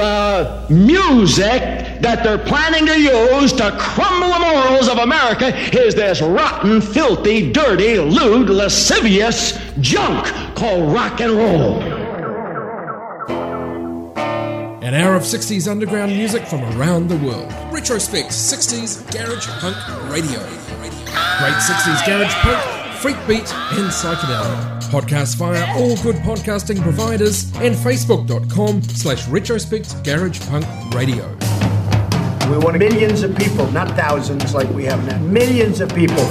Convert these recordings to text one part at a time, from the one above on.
the music that they're planning to use to crumble the morals of America is this rotten, filthy, dirty, lewd, lascivious junk called rock and roll. An hour of 60s underground music from around the world. Retrospect 60s Garage Punk Radio. Great 60s Garage Punk, freak beat and psychedelic. Podcast via all good podcasting providers and facebook.com/retrospect Garage Punk Radio. We want millions of people, not thousands like we have now. Millions of people.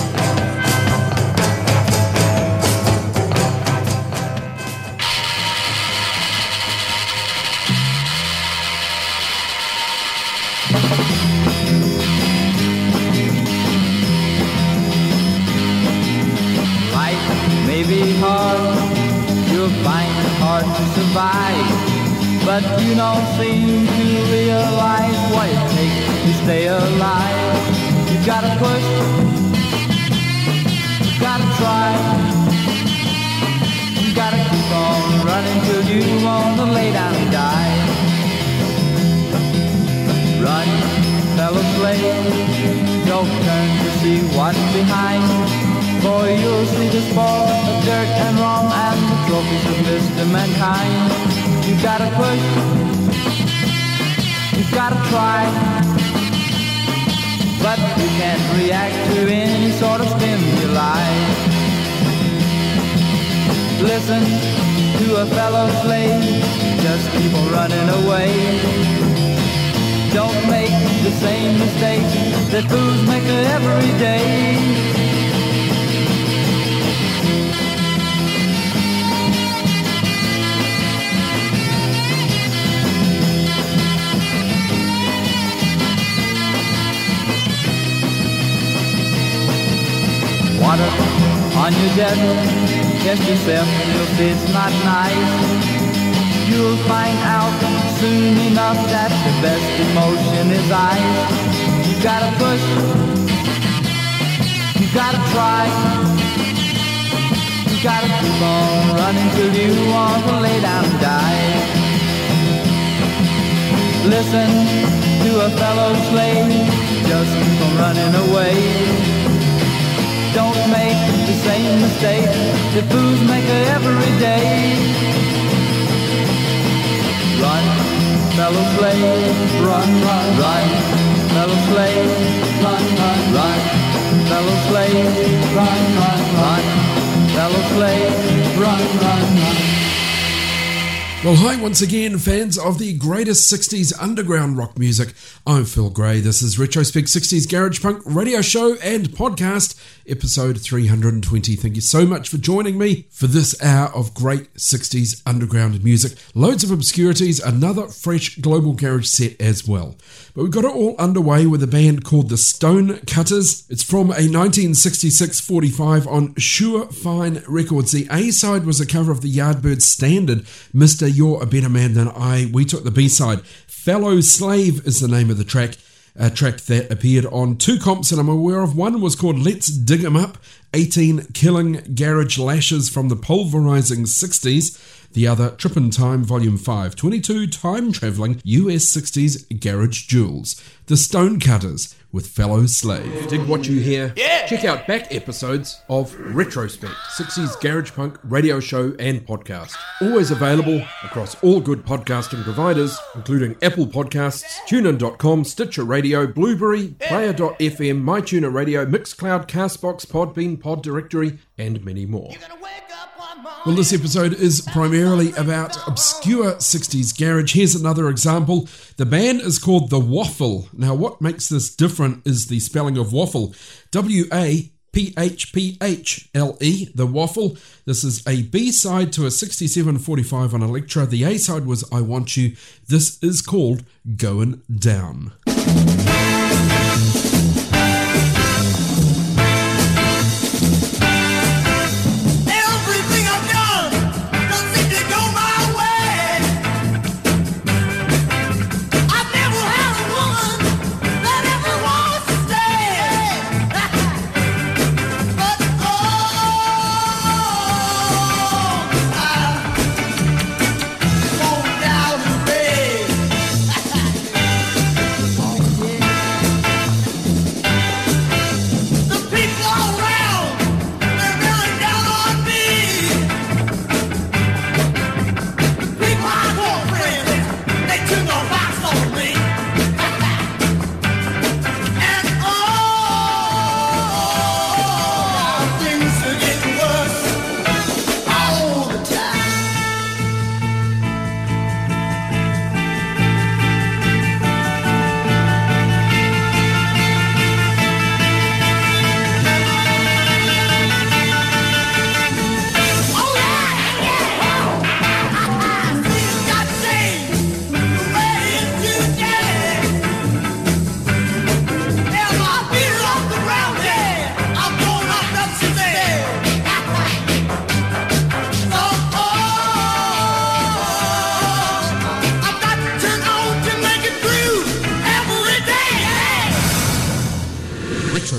Be hard, you'll find it hard to survive, but you don't seem to realize what it takes to stay alive. You gotta push, you gotta try, you gotta keep on running till you wanna lay down and die. Run, fellow slave, don't turn to see what's behind. For you'll see the spoil of dirt and wrong and the trophies of Mr. Mankind. You gotta push, you gotta try, but you can't react to any sort of stimuli. Listen to a fellow slave, just keep on running away. Don't make the same mistake that fools make every day. Water on your desert, test yourself, you'll see it's not nice. You'll find out soon enough that the best emotion is ice. You gotta push, you gotta try, you gotta keep on running till you want to lay down and die. Listen to a fellow slave, just keep on running away. Don't make the same mistake that fools make every day. Run, fellow slave, run, run, run, fellow slave, run, run, run, fellow slave, run, run, run, fellow slave, run, run, run. Well, hi once again, fans of the greatest 60s underground rock music. I'm Phil Gray. This is Retrospect 60s Garage Punk radio show and podcast, episode 320. Thank you so much for joining me for this hour of great 60s underground music. Loads of obscurities, another fresh global garage set as well. But we got it all underway with a band called the Stone Cutters. It's from a 1966 45 on Sure Fine Records. The A-side was a cover of the Yardbirds standard, Mr. You're a Better Man Than I. We took the B-side. Fellow Slave is the name of the track. A track that appeared on two comps that I'm aware of. One was called Let's Dig 'Em Up, 18 Killing Garage Lashes from the Pulverizing 60s. The other, Trippin' Time Volume 5, 22 time-travelling US 60s garage jewels. The Stonecutters with Fellow Slave. Dig what you hear? Yeah! Check out back episodes of Retrospect, 60s Garage Punk radio show and podcast. Always available across all good podcasting providers, including Apple Podcasts, TuneIn.com, Stitcher Radio, Blueberry, Player.fm, MyTuner Radio, Mixcloud, Castbox, Podbean, Pod Directory, and many more. Well, this episode is primarily about obscure 60s garage. Here's another example. The band is called The Waffle. Now, what makes this different is the spelling of waffle. W-A-P-H-P-H-L-E, The Waffle. This is a B-side to a 6745 on Elektra. The A-side was I Want You. This is called Goin' Down. Down and beg.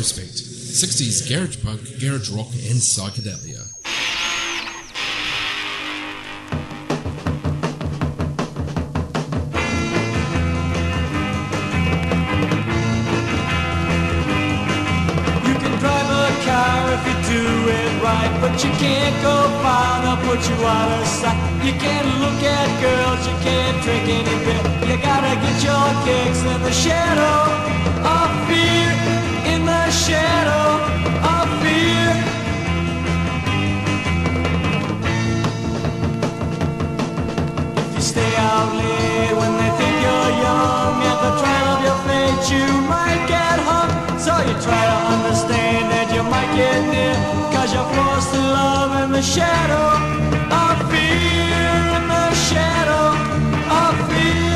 Retrospect, 60s garage punk, garage rock and psychedelia. You can drive a car if you do it right, but you can't go far, they'll put you out of sight. You can't look at girls, you can't drink any beer. You gotta get your kicks in the shadow of fear, in the shadow of fear. If you stay out late when they think you're young, at the trial of your fate you might get hung. So you try to understand that you might get near, 'cause you're forced to love in the shadow of fear, in the shadow of fear.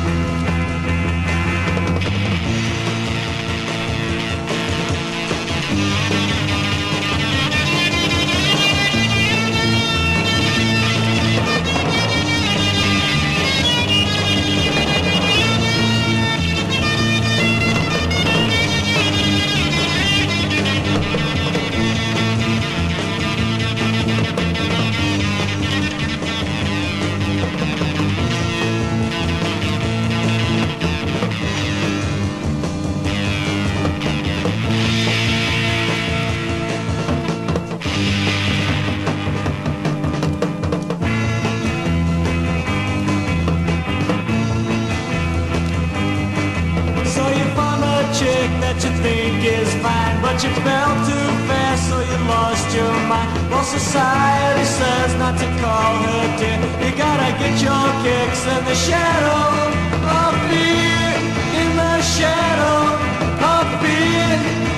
That you think is fine, but you fell too fast, so you lost your mind. Well, society says not to call her dear. You gotta get your kicks in the shadow of fear, in the shadow of fear.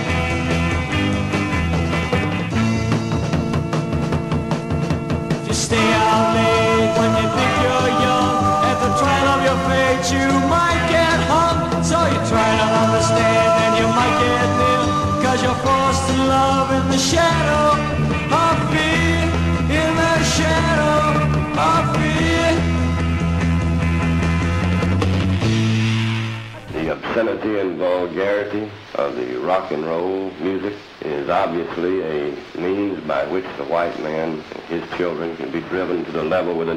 If you stay out late when you think you're young, at the trial of your fate you might get hung. So you try to understand and you might get near, 'cause you're forced to love in the shadow of fear, in the shadow of fear. The obscenity and vulgarity of the rock and roll music is obviously a means by which the white man and his children can be driven to the level with a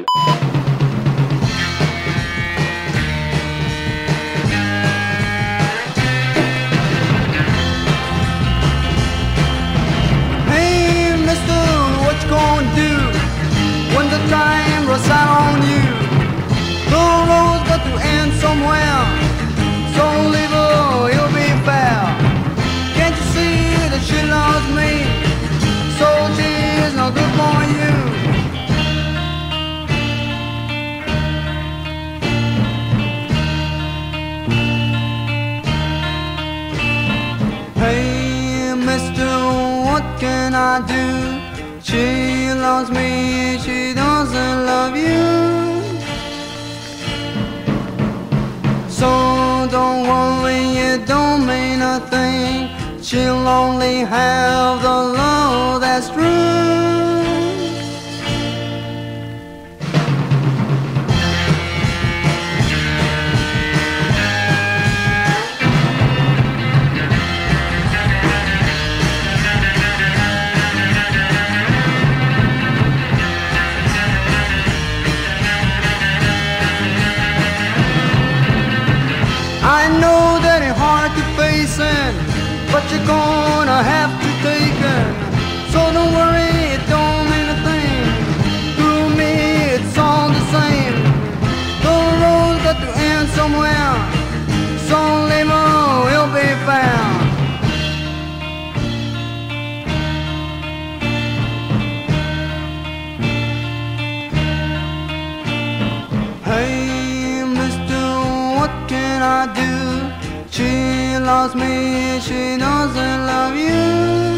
gonna do when the time runs out on you. The road's got to end somewhere, so live or you'll be fair. Can't you see that she loves me, so she's not good for you. Hey mister, what can I do? She loves me, she doesn't love you. So don't worry, it don't mean a thing. She'll only have the love that's true. I know that it's hard to face it, but you're gonna have to take it. So don't worry, it don't mean a thing. To me, it's all the same. The road's got to end somewhere, so labor will be found. Hey, mister, what can I do? She loves me, she doesn't love you.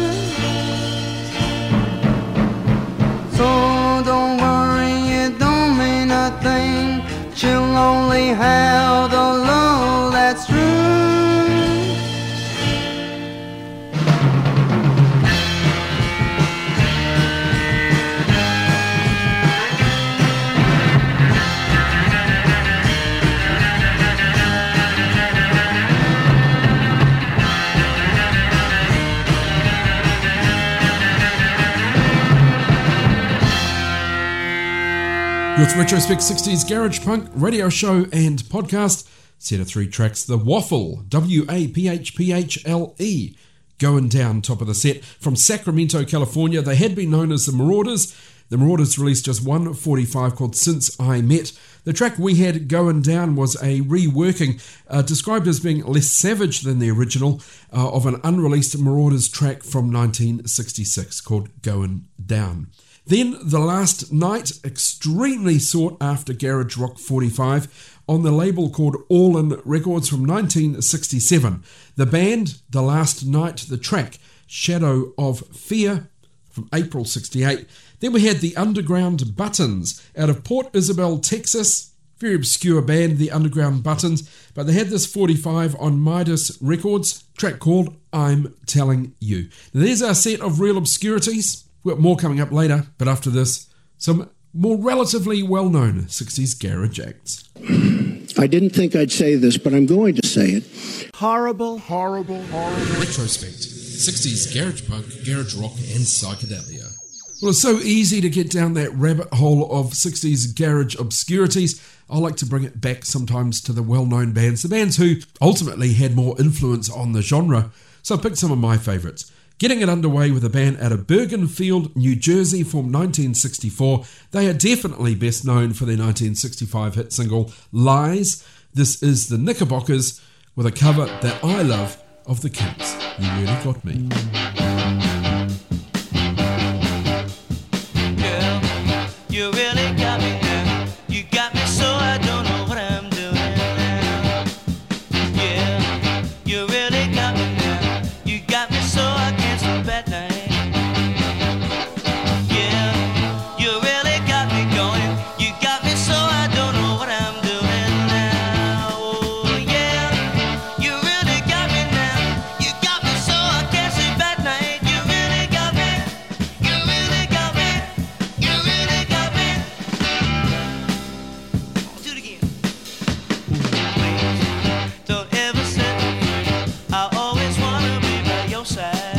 So don't worry, it don't mean a thing. She'll only have the love that's true. with Retrospect 60s Garage Punk radio show and podcast. Set of 3 tracks, The Waffle, W-A-P-H-P-H-L-E, Going Down, top of the set. From Sacramento, California, they had been known as the Marauders. The Marauders released just one 45 called Since I Met. The track we had, Going Down, was a reworking, described as being less savage than the original, of an unreleased Marauders track from 1966 called Going Down. Then The Last Night, extremely sought after garage rock 45 on the label called All In Records from 1967. The band, The Last Night, the track Shadow of Fear from April 68. Then we had The Underground Buttons out of Port Isabel, Texas. Very obscure band, The Underground Buttons, but they had this 45 on Midas Records, track called I'm Telling You. Now there's our set of real obscurities. We've got more coming up later, but after this, some more relatively well-known 60s garage acts. I didn't think I'd say this, but I'm going to say it. Horrible, horrible, horrible. Retrospect, 60s garage punk, garage rock and psychedelia. Well, it's so easy to get down that rabbit hole of 60s garage obscurities. I like to bring it back sometimes to the well-known bands, the bands who ultimately had more influence on the genre. So I picked some of my favourites. Getting it underway with a band out of Bergenfield, New Jersey, formed 1964. They are definitely best known for their 1965 hit single, Lies. This is the Knickerbockers with a cover that I love of the Kinks, You Really Got Me. Girl, you really got me now. You got me so I don't know what I'm doing now. Yeah, you really got me now. You got me so I can't sleep at night. Yeah, you really got me going. You got me so I don't know what I'm doing now. Oh yeah, you really got me now. You got me so I can't sleep at night. You really got me. You really got me. You really got me. Do it again. Please don't ever set me free. I always wanna be by your side.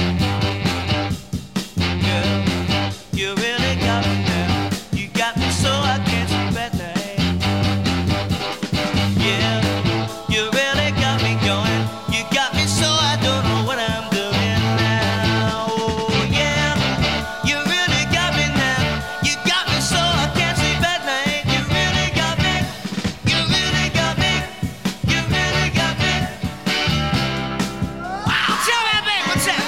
Girl, you really got me now. You got me so I can't sleep at night. Yeah, you really got me going. You got me so I don't know what I'm doing now. Oh yeah, you really got me now. You got me so I can't sleep at night. You really got me. You really got me. You really got me. Wow, tell me, baby, what's that?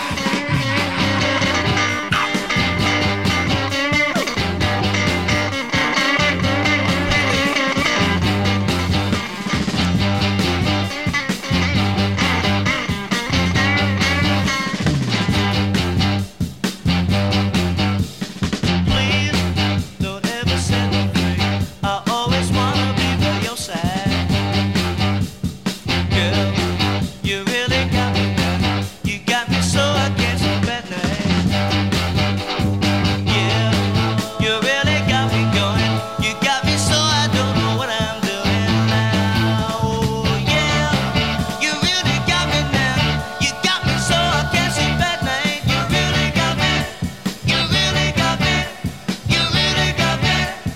Please don't ever set me free. I always wanna be by your side. Girl, you really got me now. You got me so I can't sleep at night. Yeah, you really got me going. You got me so I don't know what I'm doing now. Oh yeah, you really got me now. You got me so I can't sleep at night. You really got me. You really got me. You really got me.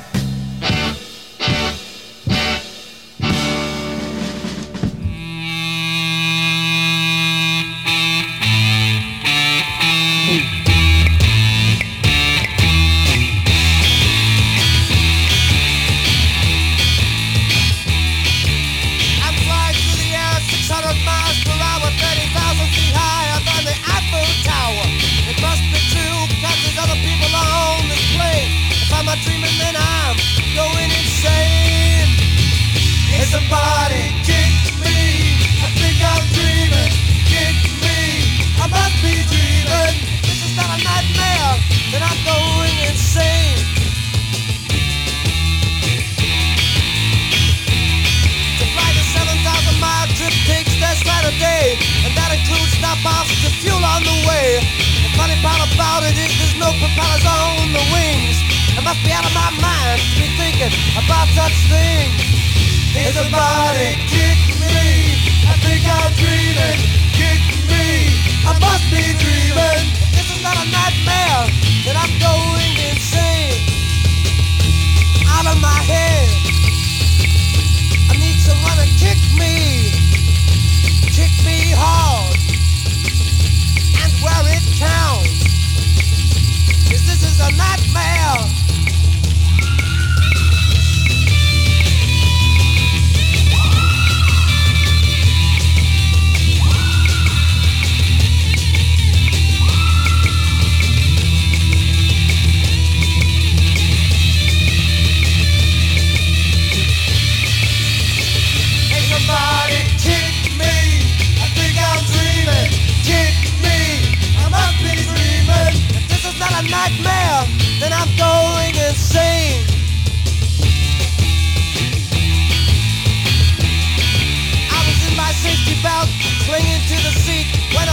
I'm flying through the air 600 miles per hour, 30,000 feet higher than the Eiffel Tower. It must be true, cause there's other people on this plane. If I'm not dreaming, then I'm going insane. It's a body, kick me. I think I'm dreaming, kick me. I must be dreaming. This is not a nightmare, then I'm going insane. To fly the 7,000-mile trip takes just right a day, and that includes stop-offs to fuel on the way. The funny part about it is there's no propellers on the wings. I must be out of my mind to be thinking about such things. Here's a body, kick me. I think I'm dreaming, kick me. I must be dreaming. If this is not a nightmare, then I'm going insane. Out of my head.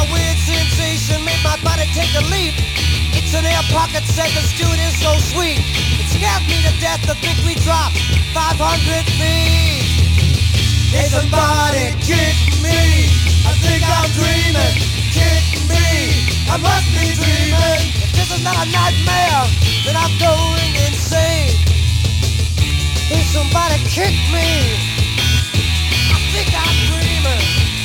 a weird sensation made my body take a leap. It's an air pocket said the steward is so sweet. It scared me to death to think we dropped 500 feet. Hey, somebody kick me. I think I'm dreaming. Kick me. I must be dreaming. If this is not a nightmare, then I'm going insane. Hey, somebody kick me. I think I'm dreaming.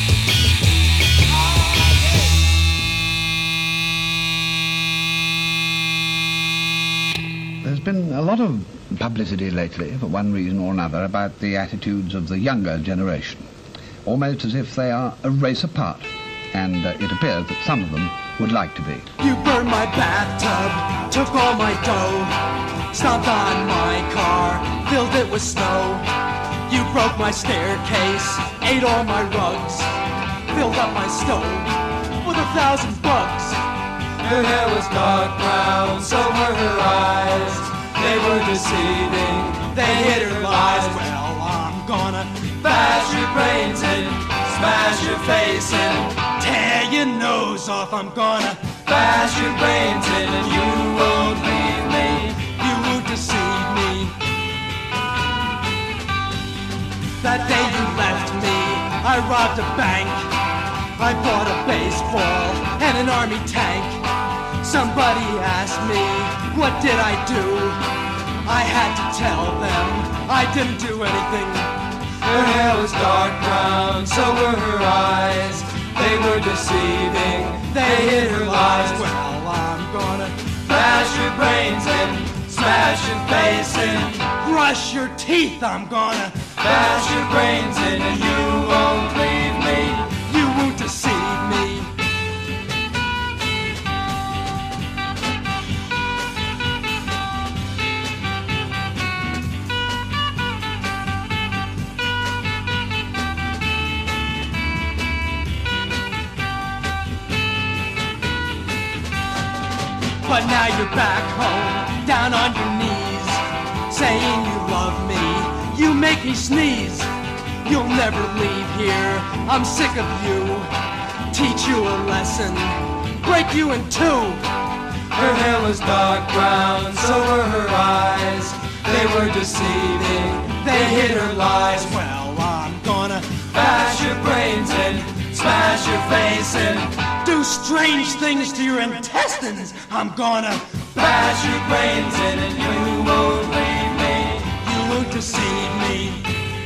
There's been a lot of publicity lately, for one reason or another, about the attitudes of the younger generation, almost as if they are a race apart, and it appears that some of them would like to be. You burned my bathtub, took all my dough, stomped on my car, filled it with snow. You broke my staircase, ate all my rugs, filled up my stove with 1,000 bugs. Her hair was dark brown, so were her eyes. They were deceiving, they hid her lies. Well, I'm gonna bash your brains in, smash your face in, tear your nose off. I'm gonna bash your brains in, and you won't leave me, you won't deceive me. That day you left me, I robbed a bank, I bought a baseball and an army tank. Somebody asked me, what did I do? I had to tell them I didn't do anything. Her hair was dark brown, so were her eyes. They were deceiving, they hid her lies. Well, I'm gonna bash your brains in, smash your face in, brush your teeth. I'm gonna bash your brains in, and you won't leave me, you won't deceive me. But now you're back home, down on your knees, saying you love me, you make me sneeze. You'll never leave here, I'm sick of you. Teach you a lesson, break you in two. Her hair was dark brown, so were her eyes. They were deceiving, they hid her lies. Well, I'm gonna bash your brains in, smash your face in, do strange things to your intestines. I'm gonna bash your brains in, and you won't leave me, you won't deceive me.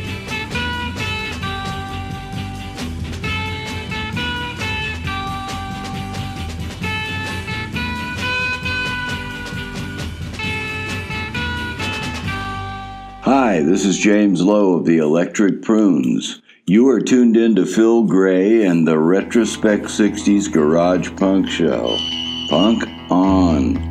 Hi, this is James Lowe of the Electric Prunes. You are tuned in to Phil Gray and the Retrospect 60s Garage Punk Show. Punk on.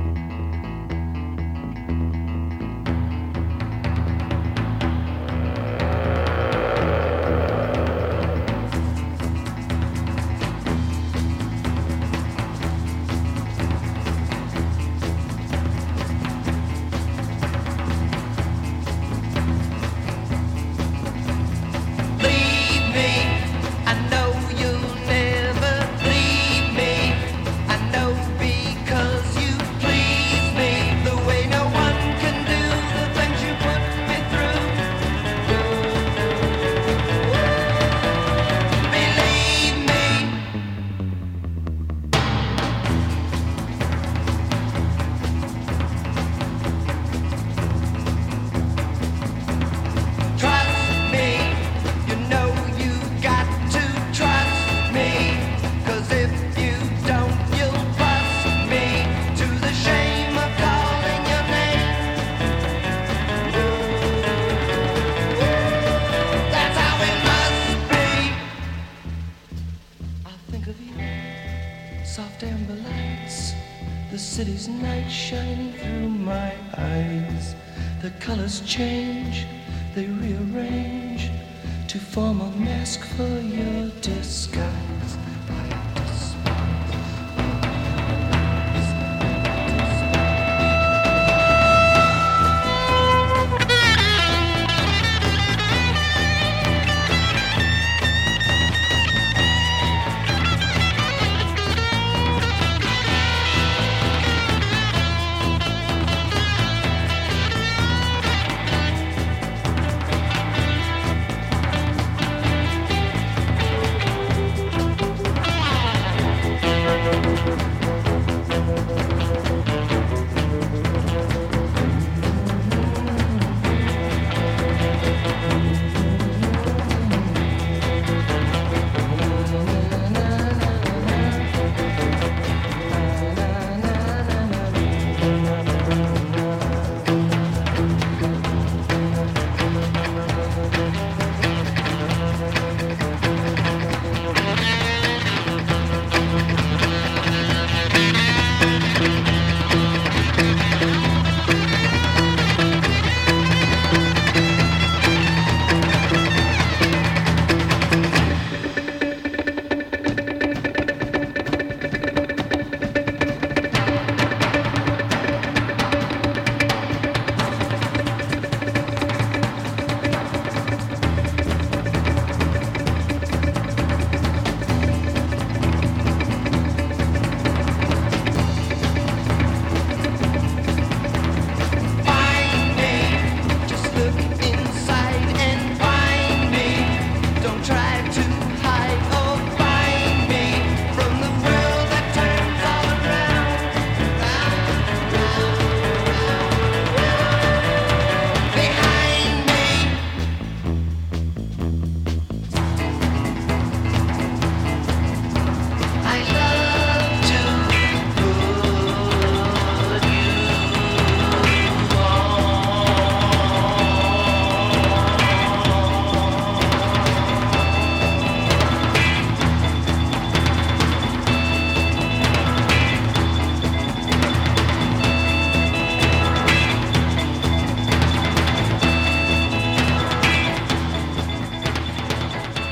Change, they rearrange to form a mask for your disguise.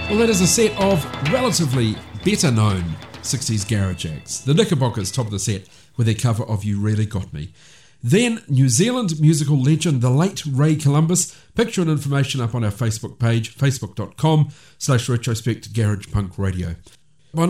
Well, that is a set of relatively better known 60s garage acts. The Knickerbockers top of the set with their cover of You Really Got Me. Then New Zealand musical legend, the late Ray Columbus. Picture and information up on our Facebook page, facebook.com/retrospect Garage Punk Radio. By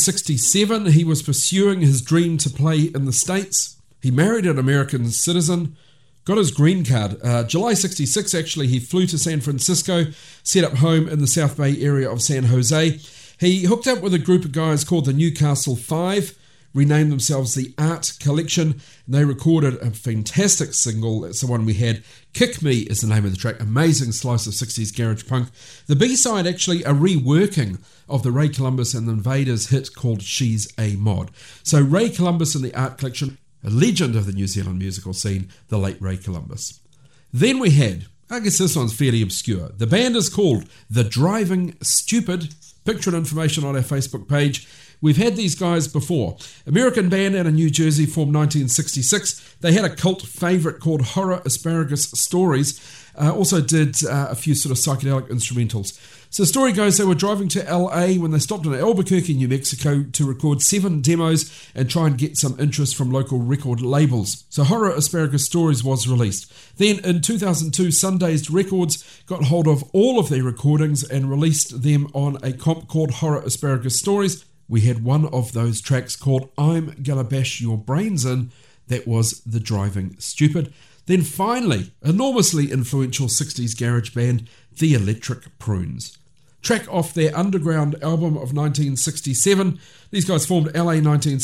1967, he was pursuing his dream to play in the States. He married an American citizen, got his green card. July 66, actually, he flew to San Francisco, set up home in the South Bay area of San Jose. He hooked up with a group of guys called the Newcastle Five, renamed themselves the Art Collection, and they recorded a fantastic single. That's the one we had. Kick Me is the name of the track. Amazing slice of 60s garage punk. The B-side, actually, a reworking of the Ray Columbus and the Invaders hit called She's a Mod. So Ray Columbus and the Art Collection, a legend of the New Zealand musical scene, the late Ray Columbus. Then we had, I guess this one's fairly obscure. The band is called The Driving Stupid. Picture and information on our Facebook page. We've had these guys before. American band out of New Jersey, formed 1966. They had a cult favourite called Horror Asparagus Stories. Also did a few sort of psychedelic instrumentals. So the story goes they were driving to LA when they stopped in Albuquerque, New Mexico to record 7 demos and try and get some interest from local record labels. So Horror Asparagus Stories was released. Then in 2002, Sundazed Records got hold of all of their recordings and released them on a comp called Horror Asparagus Stories. We had one of those tracks called I'm Gonna Bash Your Brains In. That was The Driving Stupid. Then finally, enormously influential 60s garage band, The Electric Prunes. Track off their Underground album of 1967. These guys formed LA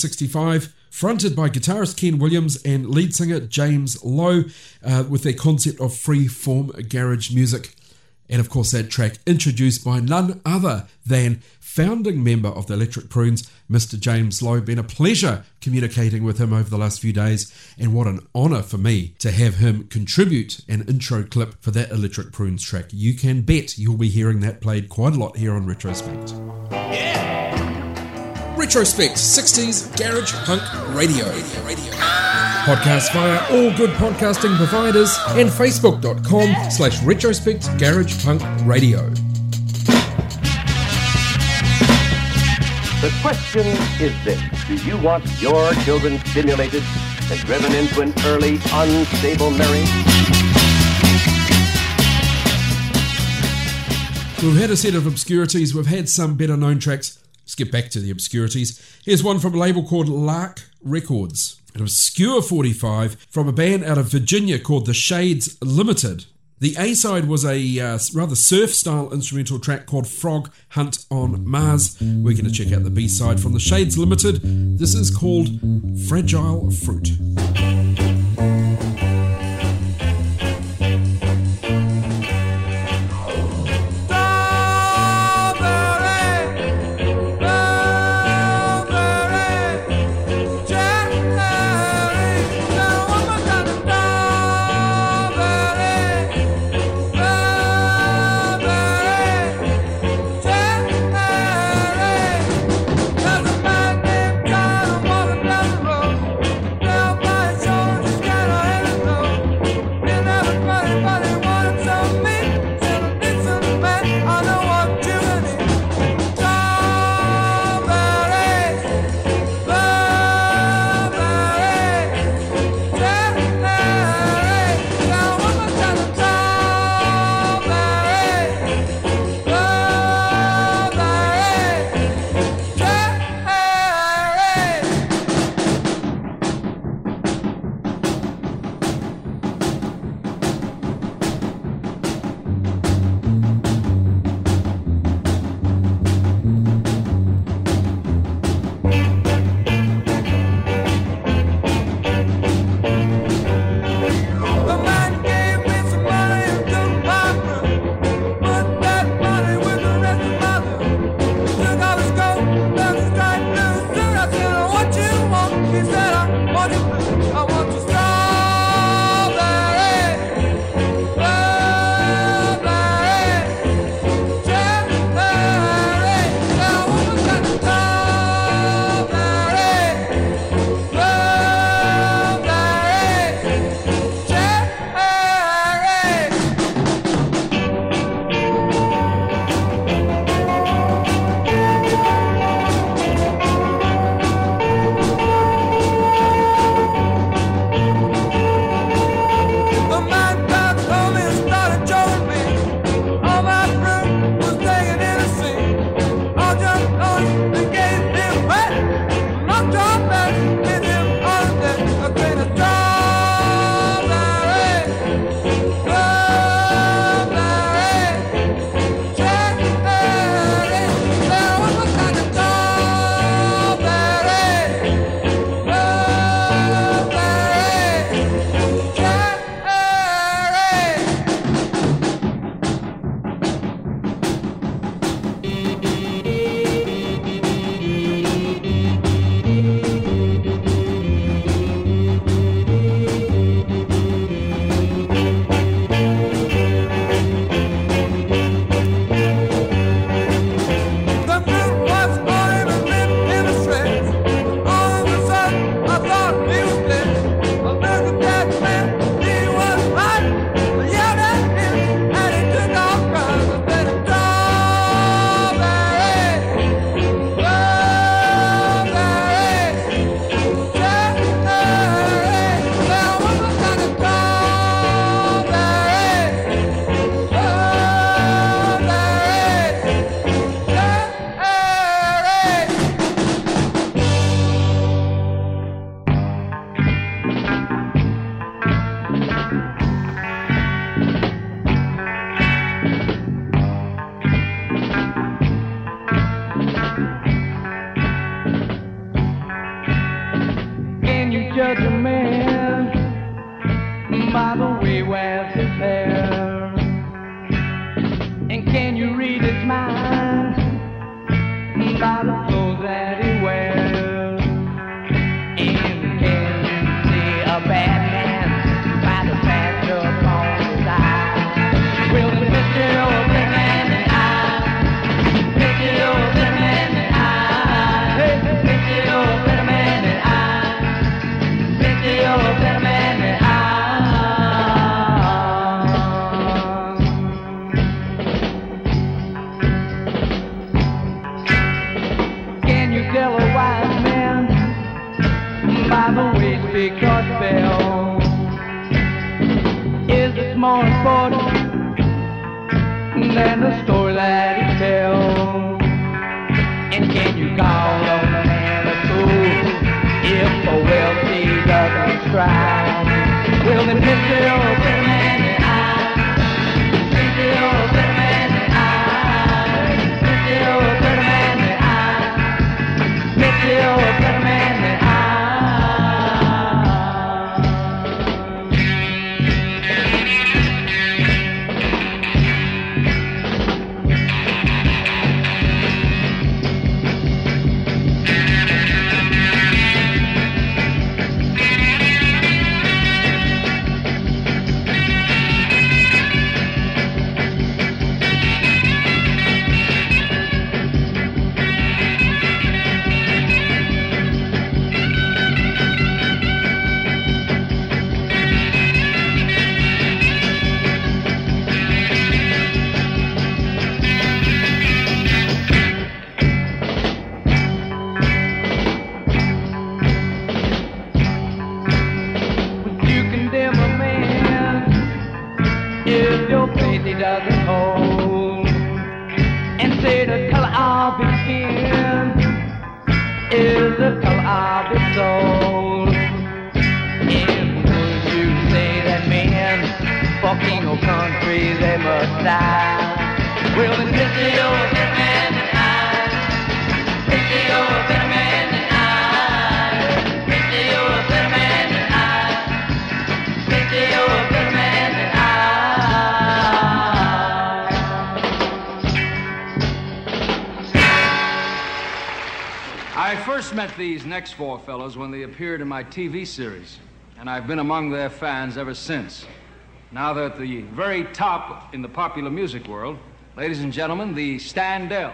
1965, fronted by guitarist Ken Williams and lead singer James Lowe, with their concept of free-form garage music. And of course that track introduced by none other than founding member of the Electric Prunes, Mr. James Lowe. Been a pleasure communicating with him over the last few days, and what an honour for me to have him contribute an intro clip for that Electric Prunes track. You can bet you'll be hearing that played quite a lot here on Retrospect. Yeah! Retrospect 60s Garage Punk Radio. Podcast via all good podcasting providers and facebook.com/Retrospect Garage Punk Radio. The question is this: do you want your children stimulated and driven into an early, unstable marriage? We've had a set of obscurities. We've had some better known tracks. Let's get back to the obscurities. Here's one from a label called Lark Records. An obscure 45 from a band out of Virginia called The Shades Limited. The A-side was a rather surf-style instrumental track called Frog Hunt on Mars. We're going to check out the B-side from The Shades Limited. This is called Fragile Fruit. There's a man named John, I'm walking down the road. doesn't hold, and say the color of his skin is the color of his soul. And would you say that men fucking no country they must die? Well, then Missy, you're a better man than I. Missy, you're a better man than I. Missy, you're a better man than I. Missy, you're a better man than I. I first met these next four fellows when they appeared in my TV series, and I've been among their fans ever since. Now they're at the very top in the popular music world. Ladies and gentlemen, the Standell.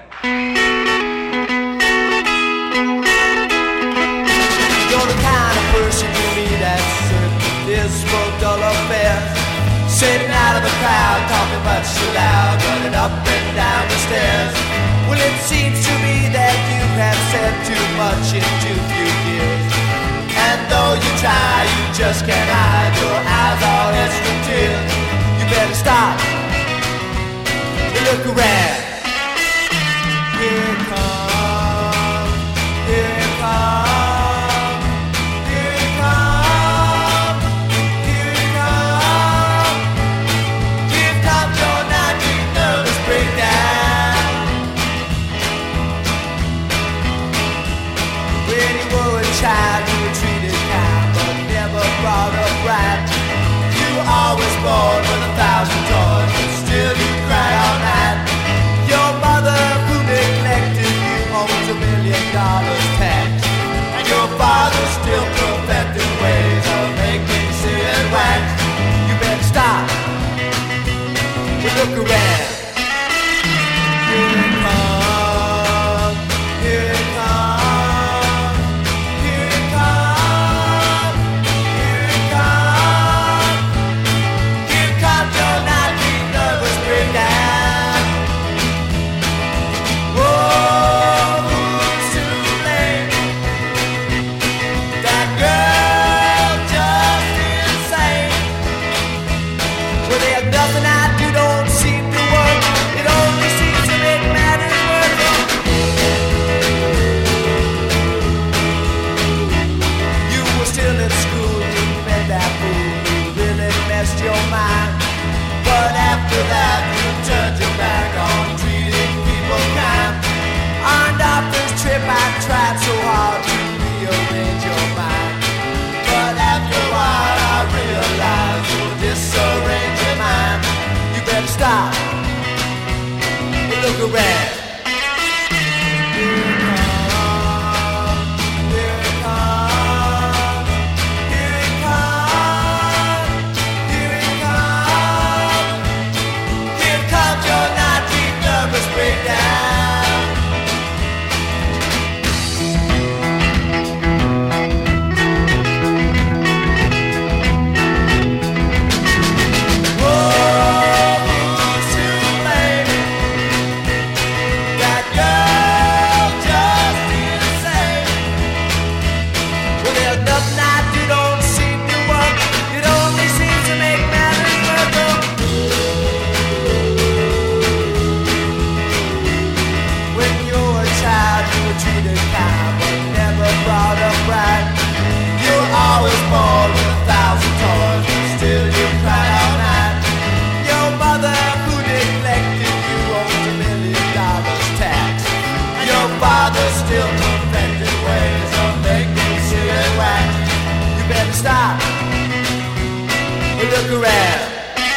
You're the kind of person to me that's this for dull affairs. Sitting out of the crowd, talking much too loud, running up and down the stairs. Well, it seems to me that you have said too much in too few years. And though you try, you just can't hide your eyes all extra tears. You better stop and look around. Here it comes, here it comes, here it comes, here it comes. Here comes your 19th nervous breakdown. When you were a child, you were treated kind, but never brought up right. You always born with 1,000 toys, but still you cry all night. look around.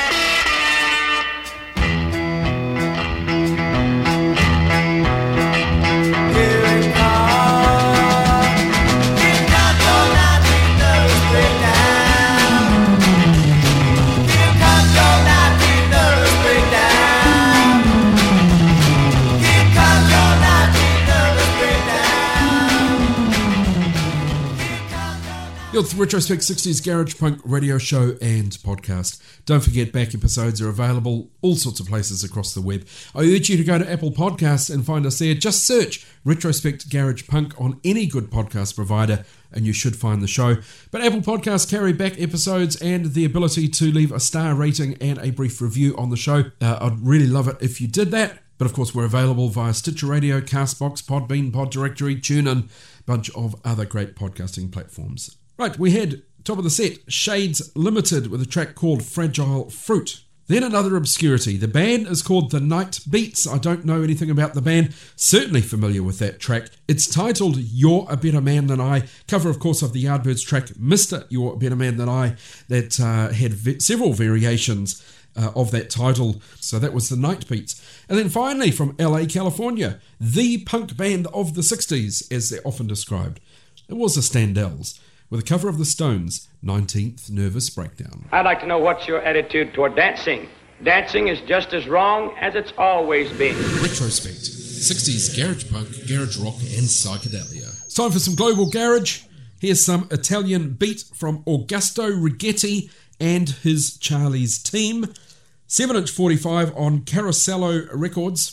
You're with Retrospect 60s Garage Punk radio show and podcast. Don't forget, back episodes are available all sorts of places across the web. I urge you to go to Apple Podcasts and find us there. Just search Retrospect Garage Punk on any good podcast provider and you should find the show. But Apple Podcasts carry back episodes and the ability to leave a star rating and a brief review on the show. I'd really love it if you did that. But of course, we're available via Stitcher Radio, Castbox, Podbean, Poddirectory, TuneIn, bunch of other great podcasting platforms. Right, we had, top of the set, Shades Limited with a track called Fragile Fruit. Then another obscurity. The band is called The Night Beats. I don't know anything about the band. Certainly familiar with that track. It's titled You're a Better Man Than I. Cover, of course, of the Yardbirds track Mr. You're a Better Man Than I that had several variations of that title. So that was The Night Beats. And then finally from LA, California, the punk band of the 60s, as they're often described. It was the Standells, with a cover of the Stones, 19th Nervous Breakdown. I'd like to know what's your attitude toward dancing. Dancing is just as wrong as it's always been. Retrospect, 60s garage punk, garage rock and psychedelia. It's time for some global garage. Here's some Italian beat from Augusto Righetti and his Charlie's Team. 7-inch 45 on Carosello Records,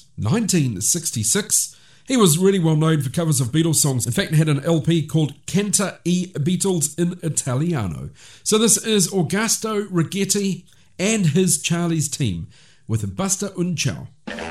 1966. He was really well known for covers of Beatles songs. In fact, he had an LP called Canta I Beatles in Italiano. So this is Augusto Righetti and his Charlie's Team with Basta un Ciao.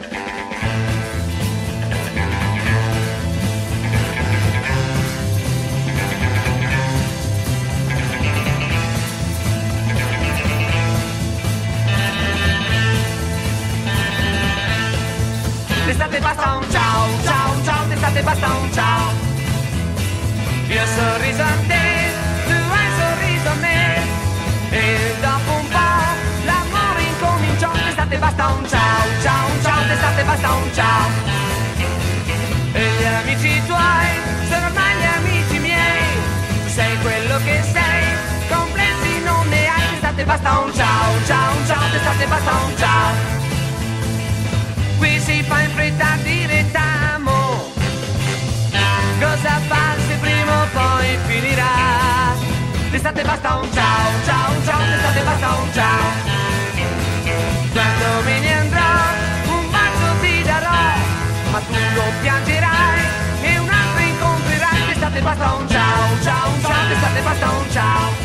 D'estate basta un ciao, ciao, ciao, d'estate basta un ciao. Io sorriso a te, tu hai sorriso a me. E dopo un po' l'amore incominciò. D'estate basta un ciao, ciao, ciao, d'estate basta un ciao. E gli amici tuoi sono ormai gli amici miei. Tu sei quello che sei, complessi non ne hai. D'estate basta un ciao, ciao, ciao, d'estate basta un ciao. Qui si fa in fretta direttiamo. Cosa far se prima o poi finirà? D'estate basta un ciao, ciao, ciao, d'estate basta un ciao. Quando me ne andrò, un bacio ti darò, ma tu lo piangerai e un altro incontrerai. D'estate basta un ciao, ciao, ciao, d'estate basta un ciao.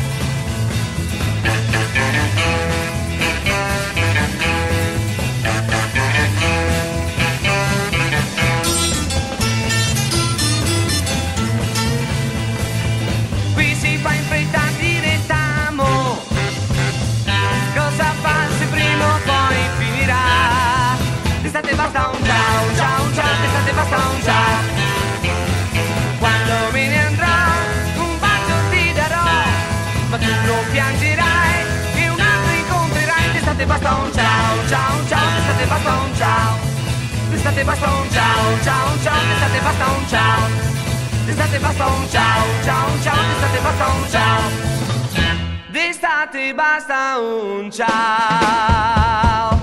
D'estate basta un ciao, ciao, ciao, d'estate basta un ciao. Quando me ne andrò, un bacio ti darò, ma tu lo piangerai e un altro incontrerai. D'estate basta un ciao, ciao, ciao, d'estate basta un ciao. D'estate basta un ciao, ciao, ciao, d'estate basta un ciao. D'estate basta un ciao, ciao, ciao, d'estate basta un ciao. D'estate basta un ciao.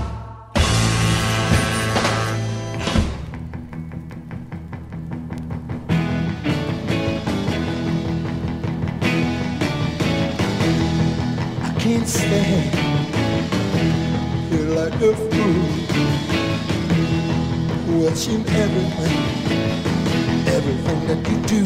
Can't stand, feel like a fool, watching everything that you do,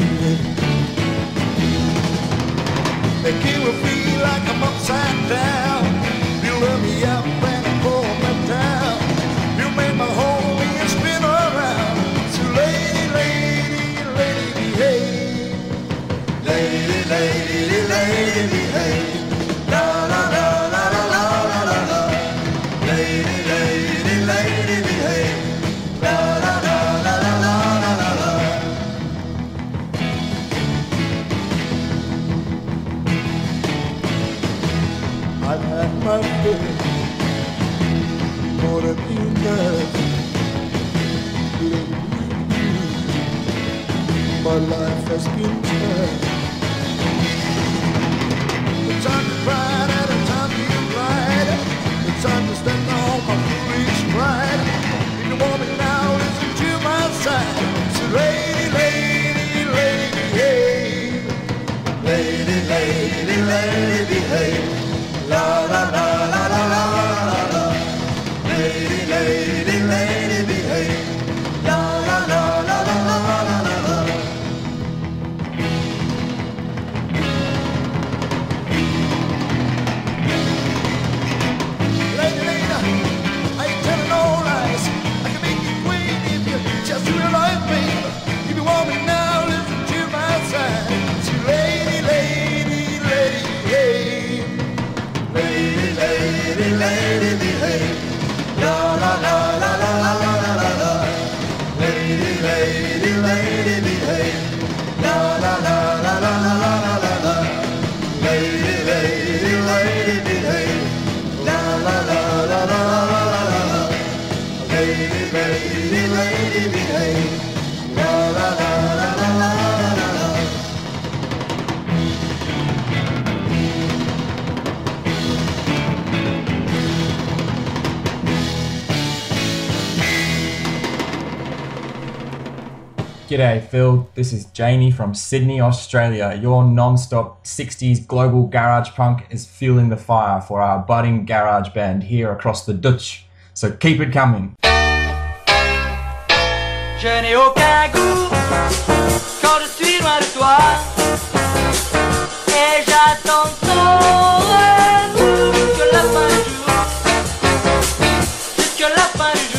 making me feel like I'm upside down. You let me up and I pull me down. You make my whole being spin around. So lady, lady, lady, behave. Lady, lady, lady, behave. La la la la la la la la. Lady, lady, lady, behave. La la la la la la la la. I've had more than enough. My life has been tough. The time to cry and the time to be right. The time to stand on my foolish pride. If you want me now, listen to my side. So lady, lady, lady, hey. Lady, lady, lady, behave. La la la la la la la la. Lady, lady, lady, behave. La la la la la la la la la. Lady, lady, I ain't telling no lies. I can make you queen if you just realize me. If you want me now, listen to my side. So lady, lady, lady, hey. Lady, lady, lady, behave. La la la la la la la la la. Lady, lady, lady, behave. La la la la la la la la la. Lady, lady, lady, behave. La la la la la la la la. Lady, lady, lady, behave. La la la la la la la la. G'day Phil, this is Jamie from Sydney, Australia. Your non-stop 60s global garage punk is fueling the fire for our budding garage band here across the Dutch. So keep it coming. Je n'ai aucun goût quand je suis loin de toi et j'attends ton retour jusqu'à la fin du jour, jusqu'à la fin du jour.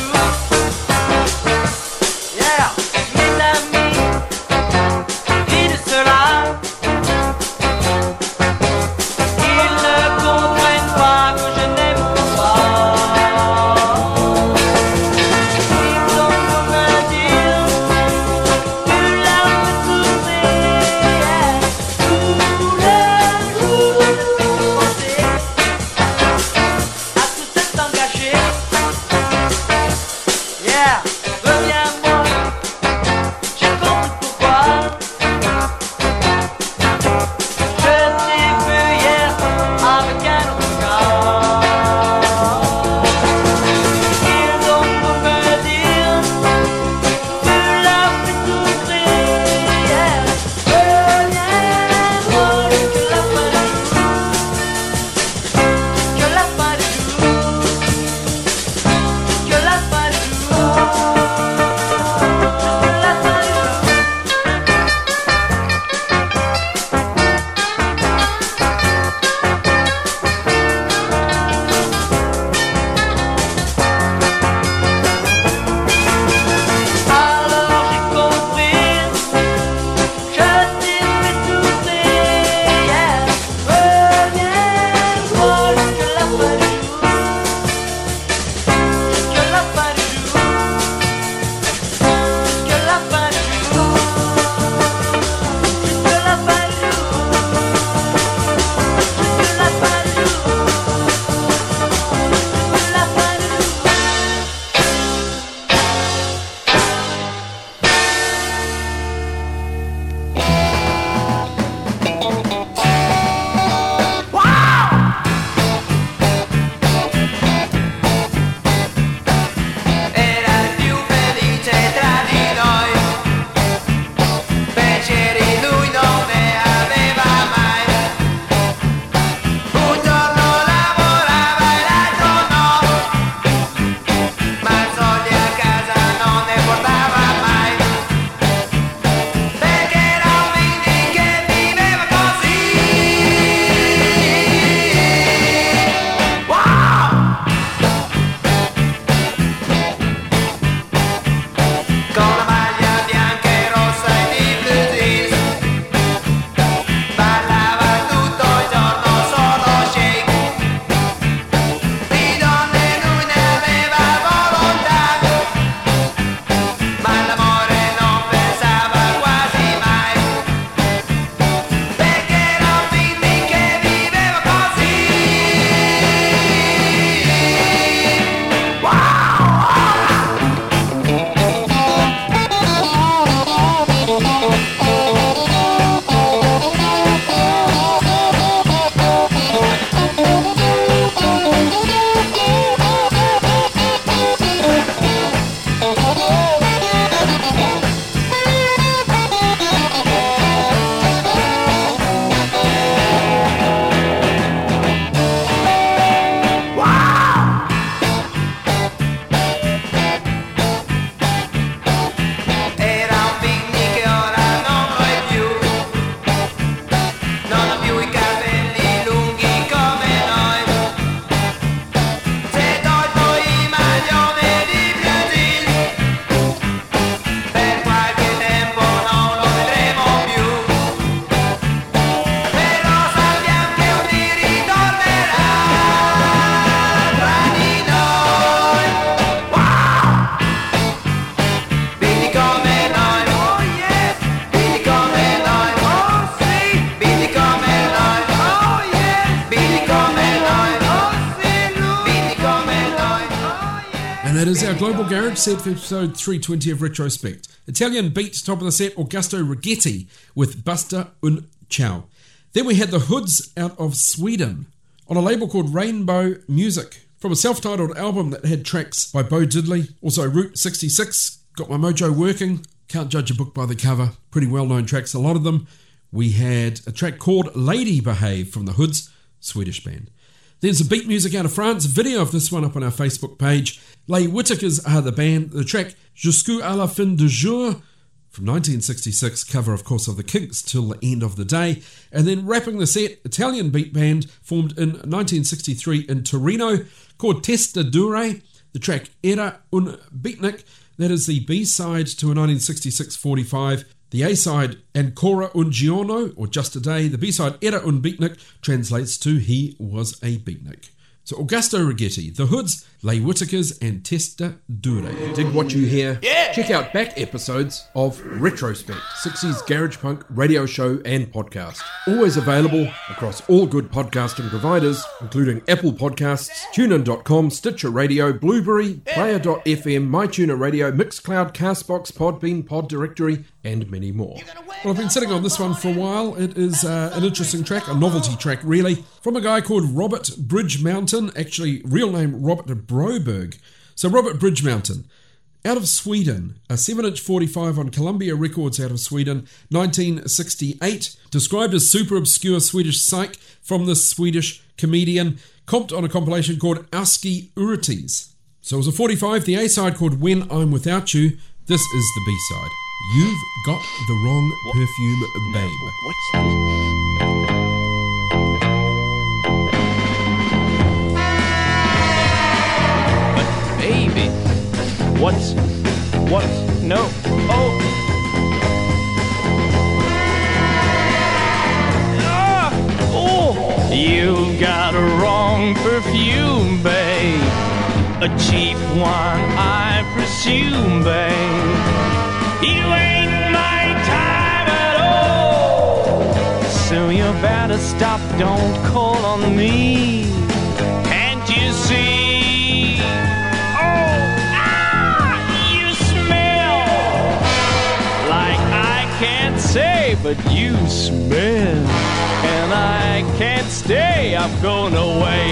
Yeah, mes amis, dis de cela, ils ne comprennent pas que je n'aime pas. Ils ont comme un dire que l'âme souffrait tous les jours de penser à tout cet engagé. Yeah, reviens-moi. is our Global Garage set for episode 320 of Retrospect. Italian beat, top of the set, Augusto Righetti with Basta un Ciao. Then we had the Hoods out of Sweden on a label called Rainbow Music from a self-titled album that had tracks by Bo Diddley. Also Route 66, Got My Mojo Working, Can't Judge a Book by the Cover. Pretty well-known tracks, a lot of them. We had a track called Lady Behave from the Hoods, Swedish band. There's a beat music out of France, video of this one up on our Facebook page. Les Whitakers are the band. The track Jusqu'à la fin du jour from 1966, cover of course of the Kinks, Till the End of the Day. And then wrapping the set, Italian beat band formed in 1963 in Torino called Testa Dure. The track Era un Beatnik, that is the B-side to a 1966 45. The A-side, Ancora un giorno, or Just a Day. The B-side, Era un Beatnik, translates to He Was a Beatnik. So Augusto Righetti, The Hoods, Les Whitakers, and Testa Dure. Dig what you hear? Yeah! Check out back episodes of Retrospect, 60s Garage Punk radio show and podcast. Always available across all good podcasting providers, including Apple Podcasts, TuneIn.com, Stitcher Radio, Blueberry, Player.fm, MyTuner Radio, Mixcloud, Castbox, Podbean, Pod Directory, and many more. Well, I've been sitting on this one for a while. It is an interesting track, a novelty track really, from a guy called Robert Bridgemountain, actually real name Robert Broberg. So Robert Bridgemountain, out of Sweden, a 7-inch 45 on Columbia Records out of Sweden, 1968, described as super obscure Swedish psych from the Swedish comedian, comped on a compilation called Auski Urites. So it was a 45, the A-side called When I'm Without You, this is the B-side. You've got the wrong perfume, babe. What's this? But baby, what's no? Oh. Oh, you got a wrong perfume, babe. A cheap one, I presume, babe. You ain't my type at all. So you better stop, don't call on me. Can't you see? You smell like I can't say, but you smell. And I can't stay, I'm going away.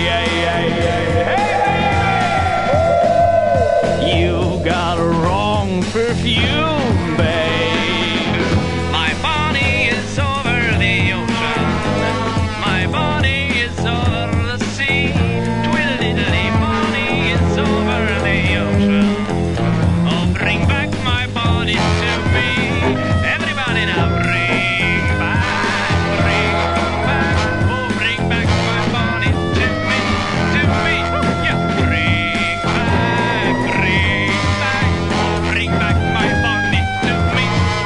You got a wrong perfume, babe. My body is over the ocean. My body is over the sea. Twiddly body is over the ocean. Oh, bring back my body to me. Everybody now bring back. Oh, bring back my body to me. Yeah, bring back my body to me.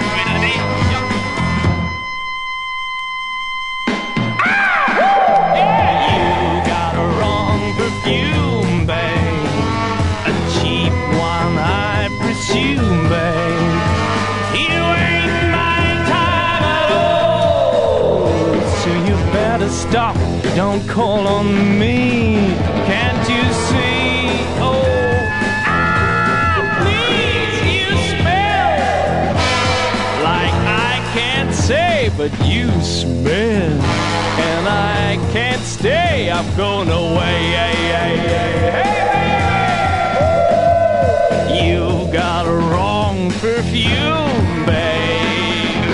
You got a wrong perfume, babe. A cheap one, I presume, babe. You ain't my type at all. So you better stop, don't call on me. Can't you see? Oh, please, you smell like I can't say, but you smell. And I can't stay, I'm going away. You got a wrong perfume, babe.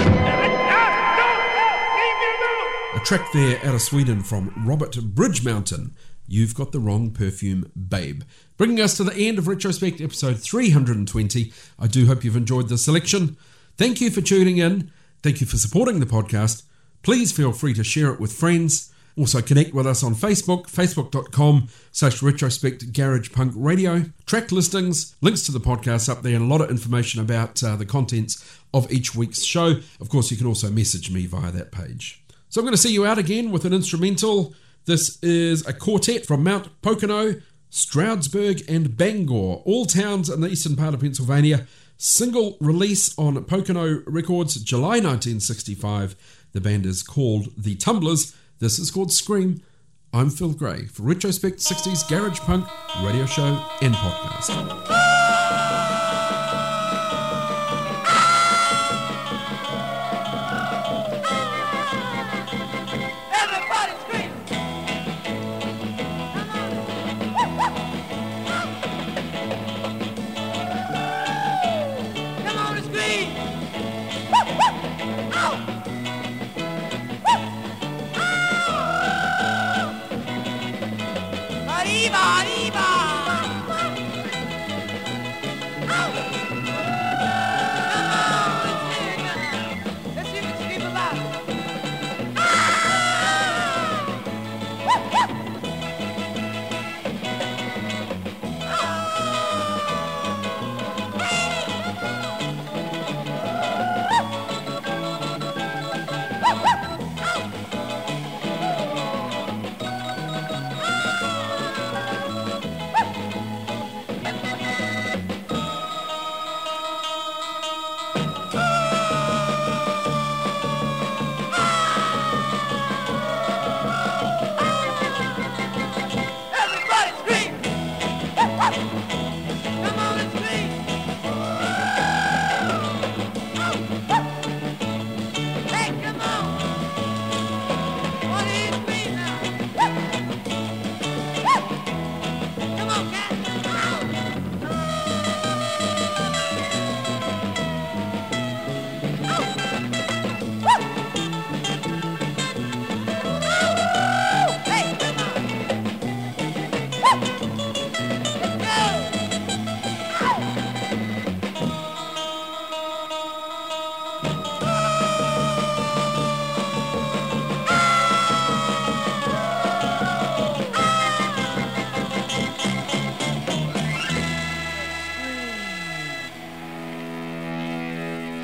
A track there out of Sweden from Robert Bridgemountain. You've got the wrong perfume, babe. Bringing us to the end of Retrospect episode 320. I do hope you've enjoyed the selection. Thank you for tuning in. Thank you for supporting the podcast. Please feel free to share it with friends. Also connect with us on Facebook, facebook.com/Retrospect Garage Punk Radio. Track listings, links to the podcast up there, and a lot of information about the contents of each week's show. Of course, you can also message me via that page. So I'm going to see you out again with an instrumental. This is a quartet from Mount Pocono, Stroudsburg, and Bangor, all towns in the eastern part of Pennsylvania. Single release on Pocono Records, July 1965. The band is called The Tumblers. This is called Scream. I'm Phil Gray for Retrospect 60s Garage Punk radio show and podcast.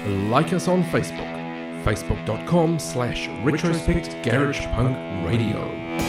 like us on Facebook, facebook.com/retrospectgaragepunkradio.